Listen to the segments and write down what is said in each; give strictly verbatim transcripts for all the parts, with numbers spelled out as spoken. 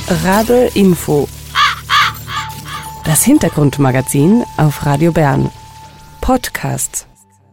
Rabe Info. Das Hintergrundmagazin auf Radio Bern. Podcasts.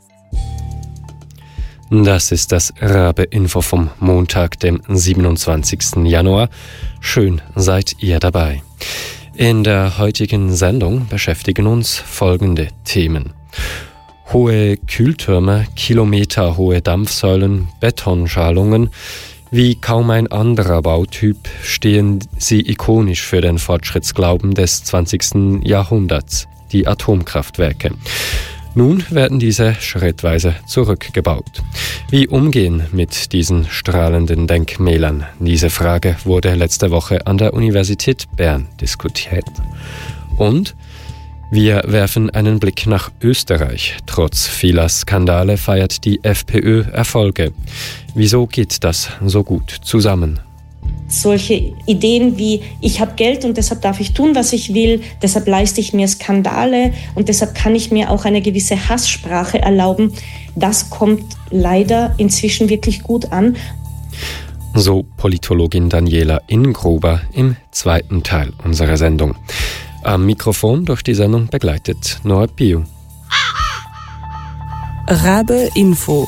Das ist das Rabe Info vom Montag, dem siebenundzwanzigsten Januar. Schön seid ihr dabei. In der heutigen Sendung beschäftigen uns folgende Themen. Hohe Kühltürme, kilometerhohe Dampfsäulen, Betonschalungen. Wie kaum ein anderer Bautyp stehen sie ikonisch für den Fortschrittsglauben des zwanzigsten Jahrhunderts, die Atomkraftwerke. Nun werden diese schrittweise zurückgebaut. Wie umgehen mit diesen strahlenden Denkmälern? Diese Frage wurde letzte Woche an der Universität Bern diskutiert. Und wir werfen einen Blick nach Österreich. Trotz vieler Skandale feiert die FPÖ Erfolge. Wieso geht das so gut zusammen? Solche Ideen wie, ich habe Geld und deshalb darf ich tun, was ich will, deshalb leiste ich mir Skandale und deshalb kann ich mir auch eine gewisse Hasssprache erlauben, das kommt leider inzwischen wirklich gut an. So Politologin Daniela Ingruber im zweiten Teil unserer Sendung. Am Mikrofon durch die Sendung begleitet Noah Piu. Rabe Info.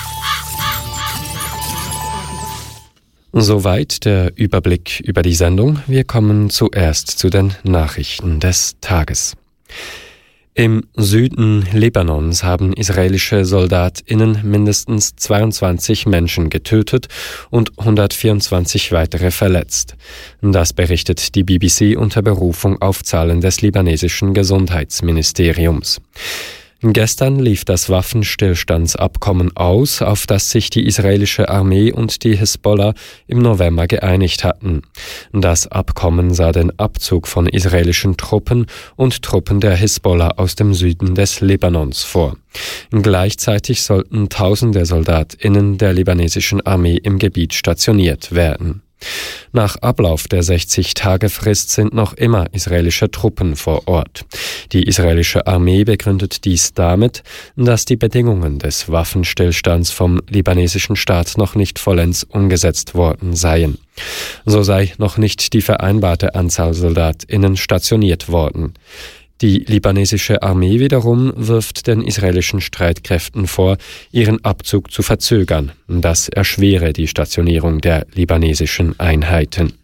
Soweit der Überblick über die Sendung. Wir kommen zuerst zu den Nachrichten des Tages. Im Süden Libanons haben israelische SoldatInnen mindestens zweiundzwanzig Menschen getötet und hundertvierundzwanzig weitere verletzt. Das berichtet die B B C unter Berufung auf Zahlen des libanesischen Gesundheitsministeriums. Gestern lief das Waffenstillstandsabkommen aus, auf das sich die israelische Armee und die Hisbollah im November geeinigt hatten. Das Abkommen sah den Abzug von israelischen Truppen und Truppen der Hisbollah aus dem Süden des Libanons vor. Gleichzeitig sollten Tausende SoldatInnen der libanesischen Armee im Gebiet stationiert werden. Nach Ablauf der sechzig-Tage-Frist sind noch immer israelische Truppen vor Ort. Die israelische Armee begründet dies damit, dass die Bedingungen des Waffenstillstands vom libanesischen Staat noch nicht vollends umgesetzt worden seien. So sei noch nicht die vereinbarte Anzahl SoldatInnen stationiert worden. Die libanesische Armee wiederum wirft den israelischen Streitkräften vor, ihren Abzug zu verzögern. Das erschwere die Stationierung der libanesischen Einheiten.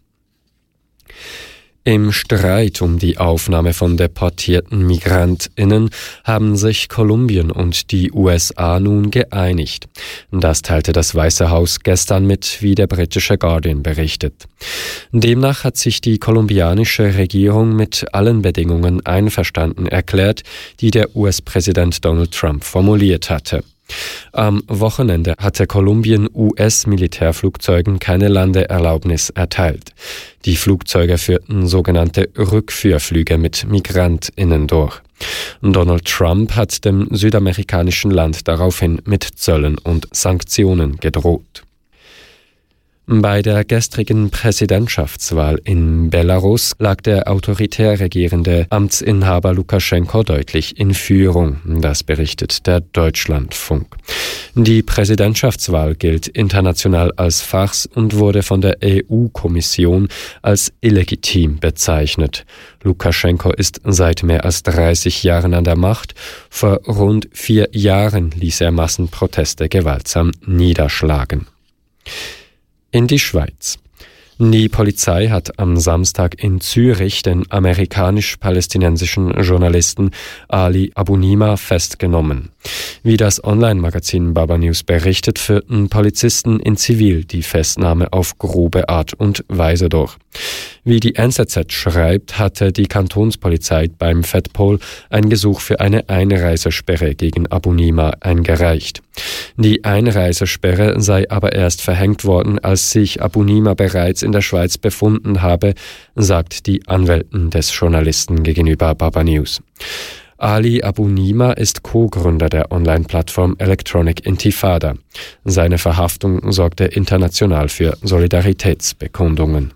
Im Streit um die Aufnahme von deportierten MigrantInnen haben sich Kolumbien und die U S A nun geeinigt. Das teilte das Weiße Haus gestern mit, wie der britische Guardian berichtet. Demnach hat sich die kolumbianische Regierung mit allen Bedingungen einverstanden erklärt, die der U S-Präsident Donald Trump formuliert hatte. Am Wochenende hatte Kolumbien U S-Militärflugzeugen keine Landeerlaubnis erteilt. Die Flugzeuge führten sogenannte Rückführflüge mit MigrantInnen durch. Donald Trump hat dem südamerikanischen Land daraufhin mit Zöllen und Sanktionen gedroht. Bei der gestrigen Präsidentschaftswahl in Belarus lag der autoritär regierende Amtsinhaber Lukaschenko deutlich in Führung. Das berichtet der Deutschlandfunk. Die Präsidentschaftswahl gilt international als Farce und wurde von der E U-Kommission als illegitim bezeichnet. Lukaschenko ist seit mehr als dreißig Jahren an der Macht. Vor rund vier Jahren ließ er Massenproteste gewaltsam niederschlagen. In die Schweiz. Die Polizei hat am Samstag in Zürich den amerikanisch-palästinensischen Journalisten Ali Abunimah festgenommen. Wie das Online-Magazin Baba News berichtet, führten Polizisten in Zivil die Festnahme auf grobe Art und Weise durch. Wie die N Z Z schreibt, hatte die Kantonspolizei beim Fedpol ein Gesuch für eine Einreisesperre gegen Abunimah eingereicht. Die Einreisesperre sei aber erst verhängt worden, als sich Abunimah bereits in der Schweiz befunden habe, sagt die Anwältin des Journalisten gegenüber Baba News. Ali Abunimah ist Co-Gründer der Online-Plattform Electronic Intifada. Seine Verhaftung sorgte international für Solidaritätsbekundungen.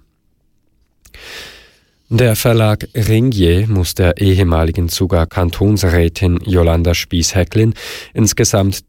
Der Verlag Ringier muss der ehemaligen Zuger Kantonsrätin Jolanda Spies-Häcklin insgesamt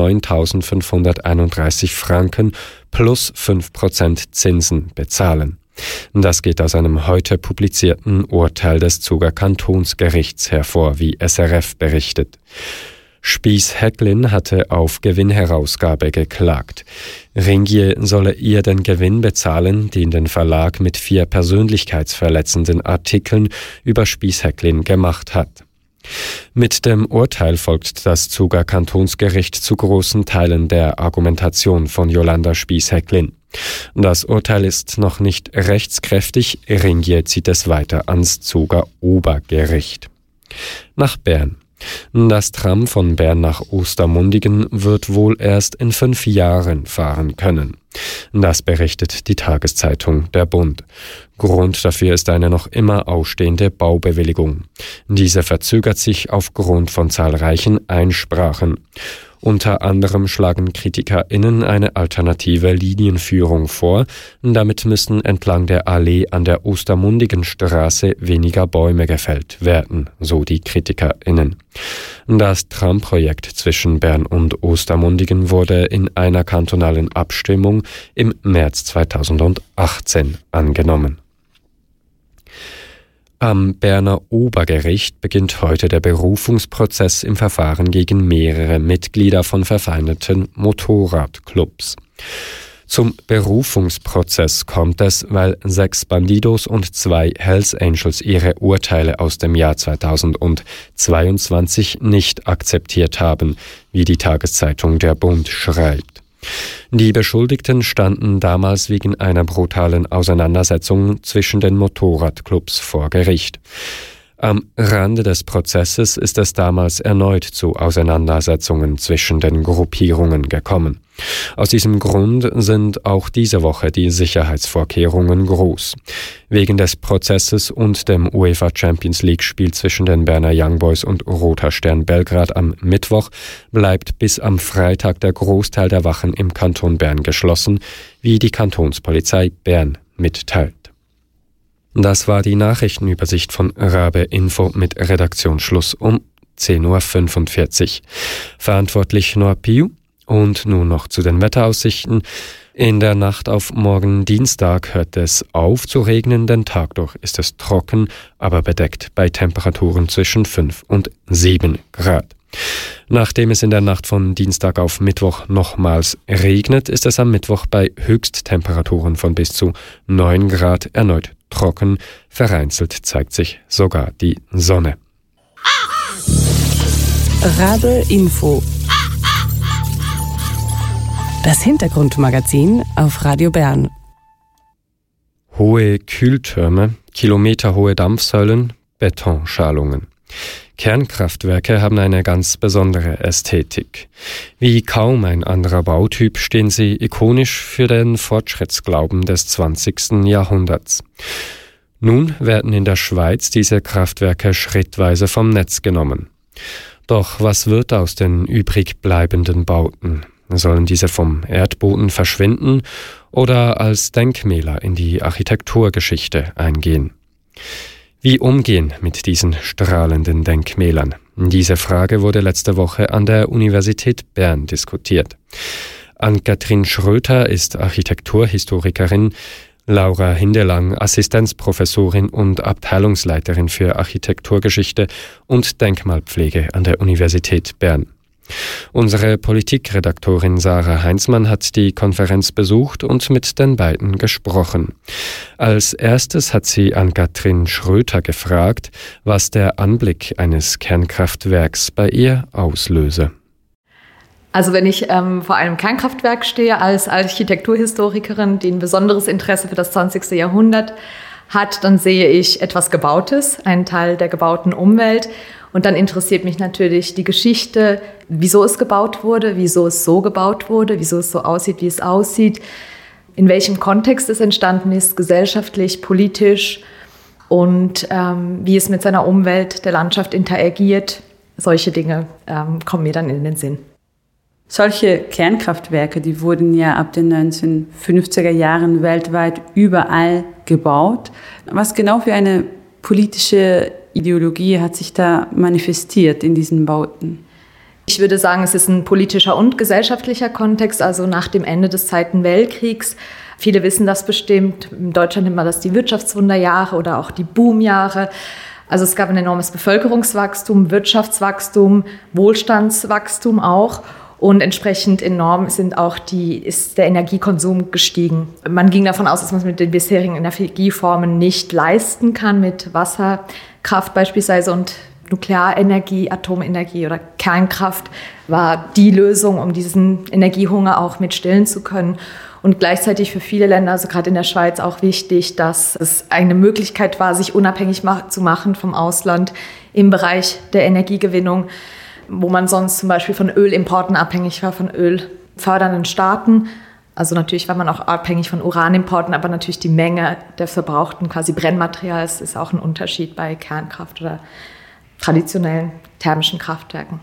dreihundertneuntausendfünfhunderteinunddreißig Franken plus fünf Prozent Zinsen bezahlen. Das geht aus einem heute publizierten Urteil des Zuger Kantonsgerichts hervor, wie S R F berichtet. Spies Hägglin hatte auf Gewinnherausgabe geklagt. Ringier solle ihr den Gewinn bezahlen, den den Verlag mit vier persönlichkeitsverletzenden Artikeln über Spies Hägglin gemacht hat. Mit dem Urteil folgt das Zuger Kantonsgericht zu großen Teilen der Argumentation von Jolanda Spies Hägglin. Das Urteil ist noch nicht rechtskräftig, Ringier zieht es weiter ans Zuger Obergericht. Nach Bern. Das Tram von Bern nach Ostermundigen wird wohl erst in fünf Jahren fahren können. Das berichtet die Tageszeitung Der Bund. Grund dafür ist eine noch immer ausstehende Baubewilligung. Diese verzögert sich aufgrund von zahlreichen Einsprachen. Unter anderem schlagen KritikerInnen eine alternative Linienführung vor. Damit müssten entlang der Allee an der Ostermundigenstraße weniger Bäume gefällt werden, so die KritikerInnen. Das Tramprojekt zwischen Bern und Ostermundigen wurde in einer kantonalen Abstimmung im März zweitausendachtzehn angenommen. Am Berner Obergericht beginnt heute der Berufungsprozess im Verfahren gegen mehrere Mitglieder von verfeindeten Motorradclubs. Zum Berufungsprozess kommt es, weil sechs Bandidos und zwei Hells Angels ihre Urteile aus dem Jahr zweitausendzweiundzwanzig nicht akzeptiert haben, wie die Tageszeitung Der Bund schreibt. Die Beschuldigten standen damals wegen einer brutalen Auseinandersetzung zwischen den Motorradclubs vor Gericht. Am Rande des Prozesses ist es damals erneut zu Auseinandersetzungen zwischen den Gruppierungen gekommen. Aus diesem Grund sind auch diese Woche die Sicherheitsvorkehrungen groß. Wegen des Prozesses und dem UEFA Champions League Spiel zwischen den Berner Young Boys und Roter Stern Belgrad am Mittwoch bleibt bis am Freitag der Großteil der Wachen im Kanton Bern geschlossen, wie die Kantonspolizei Bern mitteilt. Das war die Nachrichtenübersicht von Rabe Info mit Redaktionsschluss um zehn Uhr fünfundvierzig. Verantwortlich Noah Piu. Und nun noch zu den Wetteraussichten. In der Nacht auf morgen Dienstag hört es auf zu regnen, den Tag durch ist es trocken, aber bedeckt bei Temperaturen zwischen fünf und sieben Grad. Nachdem es in der Nacht von Dienstag auf Mittwoch nochmals regnet, ist es am Mittwoch bei Höchsttemperaturen von bis zu neun Grad erneut trocken. Vereinzelt zeigt sich sogar die Sonne. Rabe Info. Das Hintergrundmagazin auf Radio Bern. Hohe Kühltürme, kilometerhohe Dampfsäulen, Betonschalungen. Kernkraftwerke haben eine ganz besondere Ästhetik. Wie kaum ein anderer Bautyp stehen sie ikonisch für den Fortschrittsglauben des zwanzigsten Jahrhunderts. Nun werden in der Schweiz diese Kraftwerke schrittweise vom Netz genommen. Doch was wird aus den übrig bleibenden Bauten? Sollen diese vom Erdboden verschwinden oder als Denkmäler in die Architekturgeschichte eingehen? Wie umgehen mit diesen strahlenden Denkmälern? Diese Frage wurde letzte Woche an der Universität Bern diskutiert. Ann-Kathrin Schröter ist Architekturhistorikerin, Laura Hindelang Assistenzprofessorin und Abteilungsleiterin für Architekturgeschichte und Denkmalpflege an der Universität Bern. Unsere Politikredaktorin Sarah Heinzmann hat die Konferenz besucht und mit den beiden gesprochen. Als erstes hat sie Ann-Kathrin Schröter gefragt, was der Anblick eines Kernkraftwerks bei ihr auslöse. Also wenn ich ähm, vor einem Kernkraftwerk stehe als Architekturhistorikerin, die ein besonderes Interesse für das zwanzigste Jahrhundert hat, dann sehe ich etwas Gebautes, einen Teil der gebauten Umwelt. Und dann interessiert mich natürlich die Geschichte, wieso es gebaut wurde, wieso es so gebaut wurde, wieso es so aussieht, wie es aussieht, in welchem Kontext es entstanden ist, gesellschaftlich, politisch und ähm, wie es mit seiner Umwelt, der Landschaft interagiert. Solche Dinge ähm, kommen mir dann in den Sinn. Solche Kernkraftwerke, die wurden ja ab den neunzehnhundertfünfziger Jahren weltweit überall gebaut. Was genau für eine politische Ideologie hat sich da manifestiert in diesen Bauten? Ich würde sagen, es ist ein politischer und gesellschaftlicher Kontext. Also nach dem Ende des Zweiten Weltkriegs Viele wissen das bestimmt. In Deutschland nennt man das die Wirtschaftswunderjahre oder auch die Boomjahre. Also es gab ein enormes Bevölkerungswachstum, Wirtschaftswachstum, Wohlstandswachstum auch. Und entsprechend enorm sind auch die, ist der Energiekonsum gestiegen. Man ging davon aus, dass man es mit den bisherigen Energieformen nicht leisten kann, mit Wasserkraft beispielsweise und Nuklearenergie, Atomenergie oder Kernkraft war die Lösung, um diesen Energiehunger auch mit stillen zu können. Und gleichzeitig für viele Länder, also gerade in der Schweiz, auch wichtig, dass es eine Möglichkeit war, sich unabhängig zu machen vom Ausland im Bereich der Energiegewinnung, wo man sonst zum Beispiel von Ölimporten abhängig war, von ölfördernden Staaten. Also natürlich war man auch abhängig von Uranimporten, aber natürlich die Menge der verbrauchten quasi Brennmaterials ist auch ein Unterschied bei Kernkraft oder traditionellen thermischen Kraftwerken.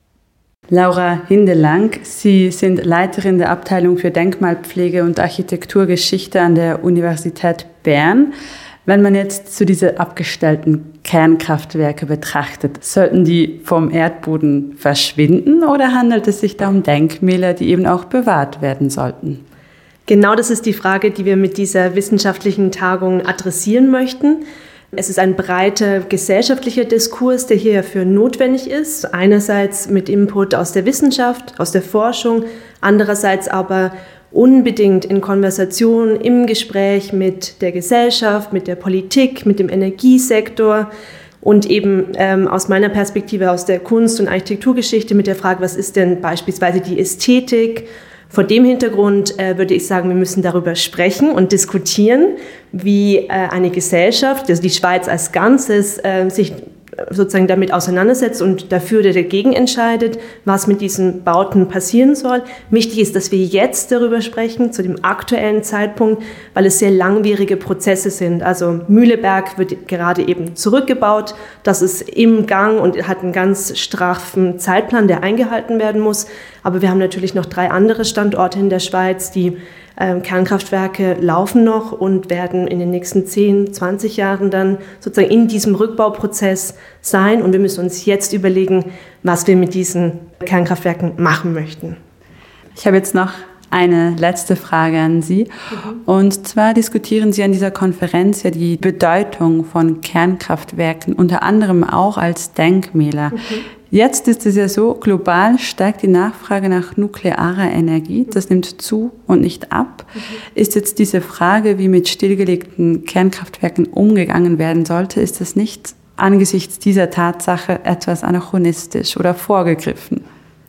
Laura Hindelang, Sie sind Leiterin der Abteilung für Denkmalpflege und Architekturgeschichte an der Universität Bern. Wenn man jetzt zu diese abgestellten Kernkraftwerke betrachtet, sollten die vom Erdboden verschwinden oder handelt es sich da um Denkmäler, die eben auch bewahrt werden sollten? Genau das ist die Frage, die wir mit dieser wissenschaftlichen Tagung adressieren möchten. Es ist ein breiter gesellschaftlicher Diskurs, der hierfür notwendig ist. Einerseits mit Input aus der Wissenschaft, aus der Forschung, andererseits aber unbedingt in Konversation, im Gespräch mit der Gesellschaft, mit der Politik, mit dem Energiesektor und eben ähm, aus meiner Perspektive aus der Kunst- und Architekturgeschichte mit der Frage, was ist denn beispielsweise die Ästhetik? Vor dem Hintergrund äh, würde ich sagen, wir müssen darüber sprechen und diskutieren, wie äh, eine Gesellschaft, also die Schweiz als Ganzes, äh, sich sozusagen damit auseinandersetzt und dafür oder dagegen entscheidet, was mit diesen Bauten passieren soll. Wichtig ist, dass wir jetzt darüber sprechen, zu dem aktuellen Zeitpunkt, weil es sehr langwierige Prozesse sind. Also Mühleberg wird gerade eben zurückgebaut. Das ist im Gang und hat einen ganz straffen Zeitplan, der eingehalten werden muss. Aber wir haben natürlich noch drei andere Standorte in der Schweiz, die Ähm, Kernkraftwerke laufen noch und werden in den nächsten zehn, zwanzig Jahren dann sozusagen in diesem Rückbauprozess sein. Und wir müssen uns jetzt überlegen, was wir mit diesen Kernkraftwerken machen möchten. Ich habe jetzt noch eine letzte Frage an Sie. Mhm. Und zwar diskutieren Sie an dieser Konferenz ja die Bedeutung von Kernkraftwerken, unter anderem auch als Denkmäler. Mhm. Jetzt ist es ja so, global steigt die Nachfrage nach nuklearer Energie. Das nimmt zu und nicht ab. Mhm. Ist jetzt diese Frage, wie mit stillgelegten Kernkraftwerken umgegangen werden sollte, ist das nicht angesichts dieser Tatsache etwas anachronistisch oder vorgegriffen?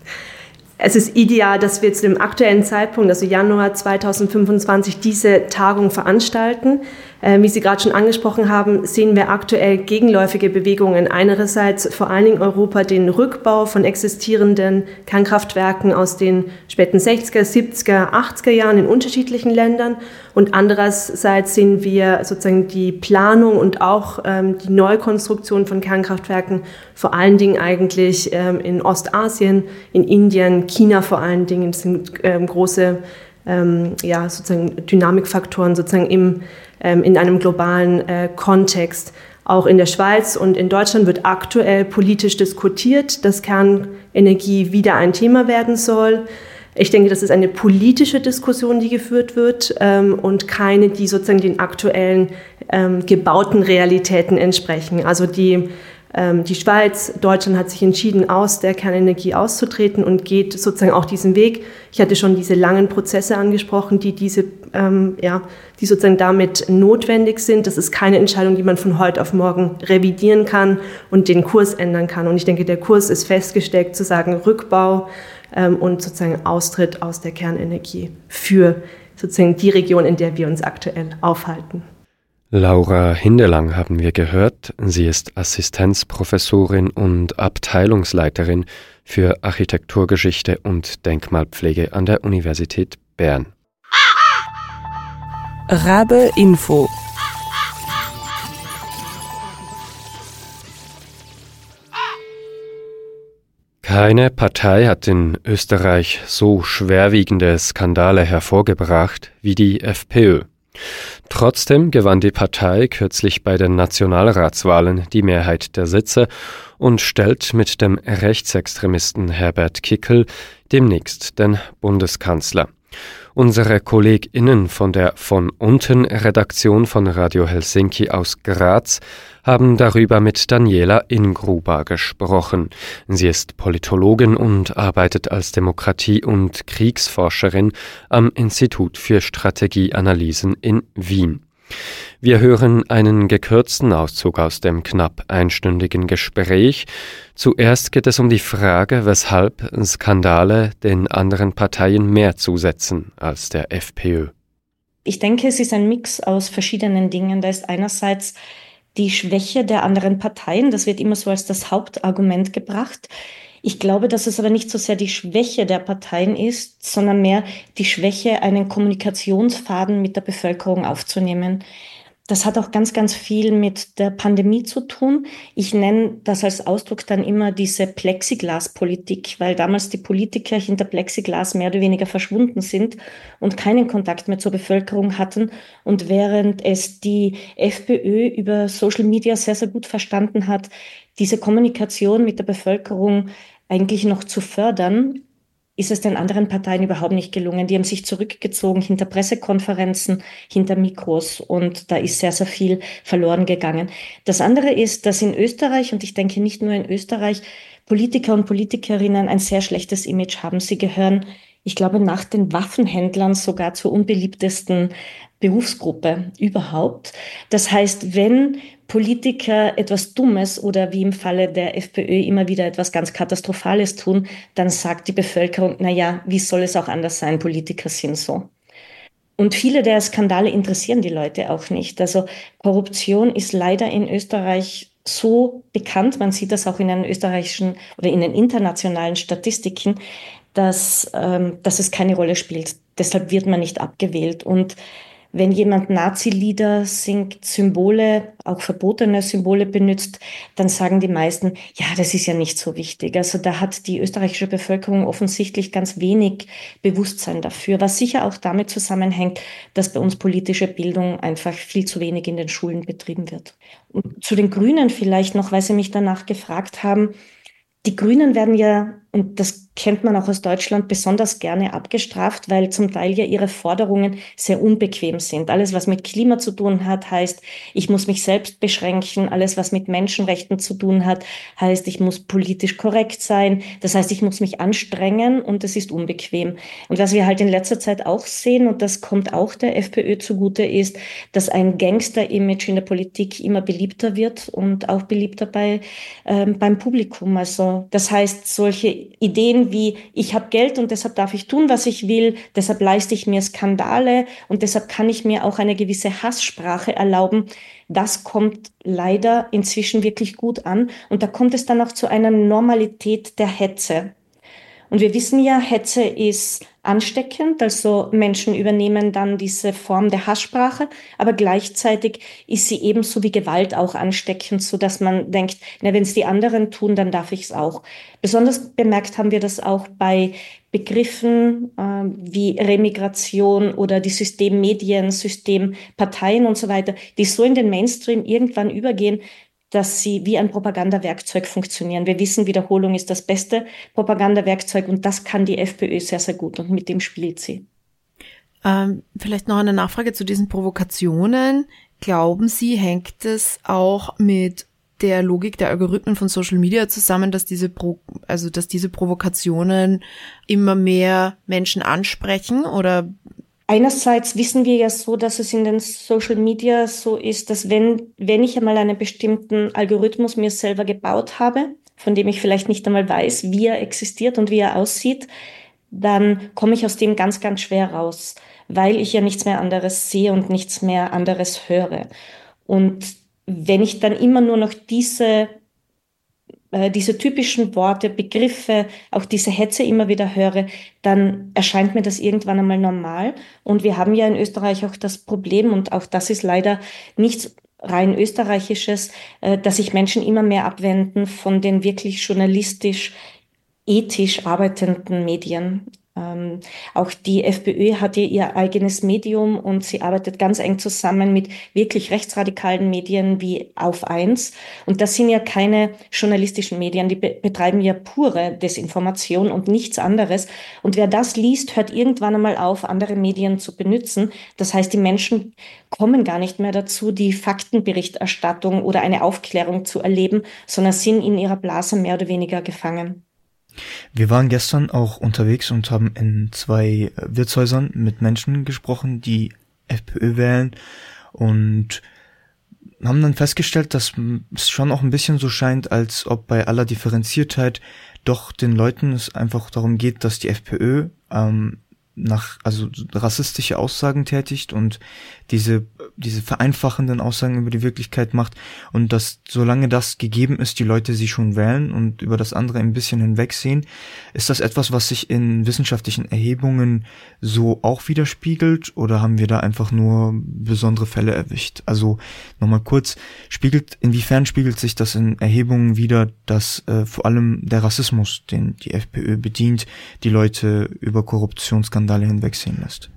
Es ist ideal, dass wir zu dem aktuellen Zeitpunkt, also Januar zweitausendfünfundzwanzig, diese Tagung veranstalten. Äh, wie Sie gerade schon angesprochen haben, sehen wir aktuell gegenläufige Bewegungen. Einerseits vor allen Dingen Europa den Rückbau von existierenden Kernkraftwerken aus den späten sechziger, siebziger, achtziger Jahren in unterschiedlichen Ländern. Und andererseits sehen wir sozusagen die Planung und auch ähm, die Neukonstruktion von Kernkraftwerken vor allen Dingen eigentlich ähm, in Ostasien, in Indien, China vor allen Dingen. Das sind ähm, große ähm, ja, sozusagen Dynamikfaktoren sozusagen im, ähm, in einem globalen äh, Kontext. Auch in der Schweiz und in Deutschland wird aktuell politisch diskutiert, dass Kernenergie wieder ein Thema werden soll. Ich denke, das ist eine politische Diskussion, die geführt wird ähm, und keine, die sozusagen den aktuellen ähm, gebauten Realitäten entsprechen. Also die, ähm, die Schweiz, Deutschland hat sich entschieden, aus der Kernenergie auszutreten und geht sozusagen auch diesen Weg. Ich hatte schon diese langen Prozesse angesprochen, die, diese, ähm, ja, die sozusagen damit notwendig sind. Das ist keine Entscheidung, die man von heute auf morgen revidieren kann und den Kurs ändern kann. Und ich denke, der Kurs ist festgesteckt, zu sagen Rückbau, und sozusagen Austritt aus der Kernenergie für sozusagen die Region, in der wir uns aktuell aufhalten. Laura Hindelang haben wir gehört. Sie ist Assistenzprofessorin und Abteilungsleiterin für Architekturgeschichte und Denkmalpflege an der Universität Bern. Rabe Info. Keine Partei hat in Österreich so schwerwiegende Skandale hervorgebracht wie die FPÖ. Trotzdem gewann die Partei kürzlich bei den Nationalratswahlen die Mehrheit der Sitze und stellt mit dem Rechtsextremisten Herbert Kickl demnächst den Bundeskanzler. Unsere KollegInnen von der Von unten Redaktion von Radio Helsinki aus Graz haben darüber mit Daniela Ingruber gesprochen. Sie ist Politologin und arbeitet als Demokratie- und Kriegsforscherin am Institut für Strategieanalysen in Wien. Wir hören einen gekürzten Auszug aus dem knapp einstündigen Gespräch. Zuerst geht es um die Frage, weshalb Skandale den anderen Parteien mehr zusetzen als der FPÖ. Ich denke, es ist ein Mix aus verschiedenen Dingen. Da ist einerseits die Schwäche der anderen Parteien. Das wird immer so als das Hauptargument gebracht. Ich glaube, dass es aber nicht so sehr die Schwäche der Parteien ist, sondern mehr die Schwäche, einen Kommunikationsfaden mit der Bevölkerung aufzunehmen. Das hat auch ganz, ganz viel mit der Pandemie zu tun. Ich nenne das als Ausdruck dann immer diese Plexiglas-Politik, weil damals die Politiker hinter Plexiglas mehr oder weniger verschwunden sind und keinen Kontakt mehr zur Bevölkerung hatten. Und während es die FPÖ über Social Media sehr, sehr gut verstanden hat, diese Kommunikation mit der Bevölkerung eigentlich noch zu fördern, ist es den anderen Parteien überhaupt nicht gelungen. Die haben sich zurückgezogen hinter Pressekonferenzen, hinter Mikros und da ist sehr, sehr viel verloren gegangen. Das andere ist, dass in Österreich, und ich denke nicht nur in Österreich, Politiker und Politikerinnen ein sehr schlechtes Image haben. Sie gehören, ich glaube, nach den Waffenhändlern sogar zur unbeliebtesten Berufsgruppe überhaupt. Das heißt, wenn Politiker etwas Dummes oder wie im Falle der FPÖ immer wieder etwas ganz Katastrophales tun, dann sagt die Bevölkerung, na ja, wie soll es auch anders sein? Politiker sind so. Und viele der Skandale interessieren die Leute auch nicht. Also Korruption ist leider in Österreich so bekannt, man sieht das auch in den österreichischen oder in den internationalen Statistiken, dass, ähm, dass es keine Rolle spielt. Deshalb wird man nicht abgewählt. Und wenn jemand Nazi-Lieder singt, Symbole, auch verbotene Symbole benutzt, dann sagen die meisten, ja, das ist ja nicht so wichtig. Also da hat die österreichische Bevölkerung offensichtlich ganz wenig Bewusstsein dafür, was sicher auch damit zusammenhängt, dass bei uns politische Bildung einfach viel zu wenig in den Schulen betrieben wird. Und zu den Grünen vielleicht noch, weil Sie mich danach gefragt haben, die Grünen werden ja, und das kennt man auch aus Deutschland, besonders gerne abgestraft, weil zum Teil ja ihre Forderungen sehr unbequem sind. Alles, was mit Klima zu tun hat, heißt, ich muss mich selbst beschränken. Alles, was mit Menschenrechten zu tun hat, heißt, ich muss politisch korrekt sein. Das heißt, ich muss mich anstrengen und es ist unbequem. Und was wir halt in letzter Zeit auch sehen, und das kommt auch der FPÖ zugute, ist, dass ein Gangster-Image in der Politik immer beliebter wird und auch beliebter bei, ähm, beim Publikum. Also das heißt, solche Ideen wie, ich habe Geld und deshalb darf ich tun, was ich will, deshalb leiste ich mir Skandale und deshalb kann ich mir auch eine gewisse Hasssprache erlauben, das kommt leider inzwischen wirklich gut an. Und da kommt es dann auch zu einer Normalität der Hetze. Und wir wissen ja, Hetze ist ansteckend, also Menschen übernehmen dann diese Form der Hasssprache, aber gleichzeitig ist sie ebenso wie Gewalt auch ansteckend, so dass man denkt, na, wenn es die anderen tun, dann darf ich es auch. Besonders bemerkt haben wir das auch bei Begriffen äh, wie Remigration oder die Systemmedien, Systemparteien und so weiter, die so in den Mainstream irgendwann übergehen, dass sie wie ein Propagandawerkzeug funktionieren. Wir wissen, Wiederholung ist das beste Propagandawerkzeug und das kann die FPÖ sehr, sehr gut und mit dem spielt sie. Ähm, vielleicht noch eine Nachfrage zu diesen Provokationen. Glauben Sie, hängt es auch mit der Logik der Algorithmen von Social Media zusammen, dass diese Pro, also dass diese Provokationen immer mehr Menschen ansprechen oder? Einerseits wissen wir ja so, dass es in den Social Media so ist, dass wenn, wenn ich einmal einen bestimmten Algorithmus mir selber gebaut habe, von dem ich vielleicht nicht einmal weiß, wie er existiert und wie er aussieht, dann komme ich aus dem ganz, ganz schwer raus, weil ich ja nichts mehr anderes sehe und nichts mehr anderes höre. Und wenn ich dann immer nur noch diese diese typischen Worte, Begriffe, auch diese Hetze immer wieder höre, dann erscheint mir das irgendwann einmal normal. Und wir haben ja in Österreich auch das Problem, und auch das ist leider nichts rein österreichisches, dass sich Menschen immer mehr abwenden von den wirklich journalistisch, ethisch arbeitenden Medien. Ähm, auch die FPÖ hat ja ihr eigenes Medium und sie arbeitet ganz eng zusammen mit wirklich rechtsradikalen Medien wie Auf eins. Und das sind ja keine journalistischen Medien, die be- betreiben ja pure Desinformation und nichts anderes. Und wer das liest, hört irgendwann einmal auf, andere Medien zu benutzen. Das heißt, die Menschen kommen gar nicht mehr dazu, die Faktenberichterstattung oder eine Aufklärung zu erleben, sondern sind in ihrer Blase mehr oder weniger gefangen. Wir waren gestern auch unterwegs und haben in zwei Wirtshäusern mit Menschen gesprochen, die FPÖ wählen, und haben dann festgestellt, dass es schon auch ein bisschen so scheint, als ob bei aller Differenziertheit doch den Leuten es einfach darum geht, dass die FPÖ ähm, nach, also rassistische Aussagen tätigt und diese, diese vereinfachenden Aussagen über die Wirklichkeit macht, und dass solange das gegeben ist, die Leute sie schon wählen und über das andere ein bisschen hinwegsehen. Ist das etwas, was sich in wissenschaftlichen Erhebungen so auch widerspiegelt, oder haben wir da einfach nur besondere Fälle erwischt? Also nochmal kurz, spiegelt, inwiefern spiegelt sich das in Erhebungen wider, dass äh, vor allem der Rassismus, den die FPÖ bedient, die Leute über Korruptionsskandale hinwegsehen lässt?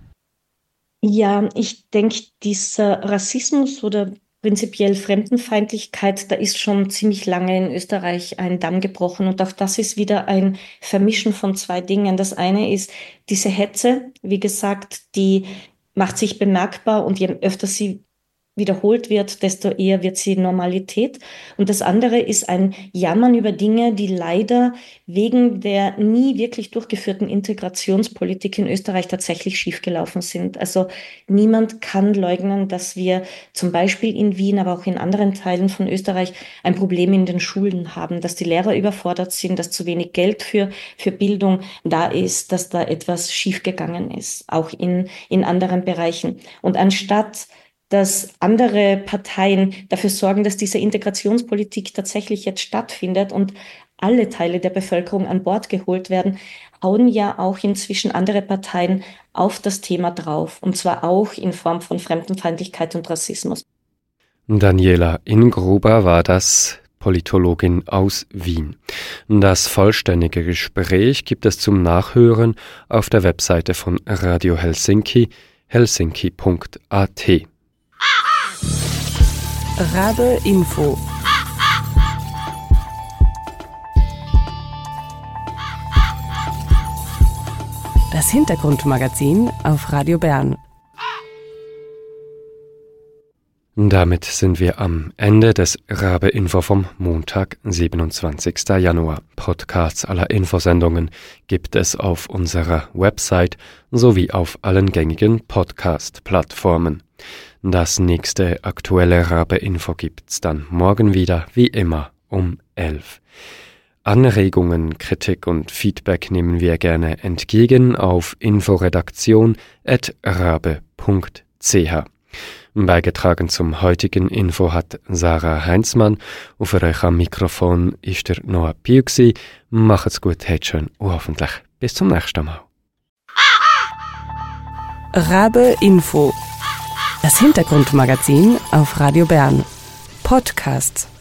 Ja, ich denke, dieser Rassismus oder prinzipiell Fremdenfeindlichkeit, da ist schon ziemlich lange in Österreich ein Damm gebrochen, und auch das ist wieder ein Vermischen von zwei Dingen. Das eine ist diese Hetze, wie gesagt, die macht sich bemerkbar, und je öfter sie wiederholt wird, desto eher wird sie Normalität. Und das andere ist ein Jammern über Dinge, die leider wegen der nie wirklich durchgeführten Integrationspolitik in Österreich tatsächlich schiefgelaufen sind. Also niemand kann leugnen, dass wir zum Beispiel in Wien, aber auch in anderen Teilen von Österreich ein Problem in den Schulen haben, dass die Lehrer überfordert sind, dass zu wenig Geld für, für Bildung da ist, dass da etwas schiefgegangen ist, auch in, in anderen Bereichen. Und anstatt dass andere Parteien dafür sorgen, dass diese Integrationspolitik tatsächlich jetzt stattfindet und alle Teile der Bevölkerung an Bord geholt werden, hauen ja auch inzwischen andere Parteien auf das Thema drauf. Und zwar auch in Form von Fremdenfeindlichkeit und Rassismus. Daniela Ingruber war das, Politologin aus Wien. Das vollständige Gespräch gibt es zum Nachhören auf der Webseite von Radio Helsinki, helsinki punkt a t. Rabe Info. Das Hintergrundmagazin auf Radio Bern. Damit sind wir am Ende des Rabe Info vom Montag, siebenundzwanzigsten Januar. Podcasts aller Infosendungen gibt es auf unserer Website sowie auf allen gängigen Podcast-Plattformen. Das nächste aktuelle Rabe Info gibt's dann morgen wieder, wie immer, um elf. Anregungen, Kritik und Feedback nehmen wir gerne entgegen auf inforedaktion at rabe punkt c h. Beigetragen zum heutigen Info hat Sarah Heinzmann. Und für euch am Mikrofon ist der Noah Piu gsi. Macht's gut, habt schön und hoffentlich bis zum nächsten Mal. Rabe Info. Das Hintergrundmagazin auf Radio Bern. Podcasts.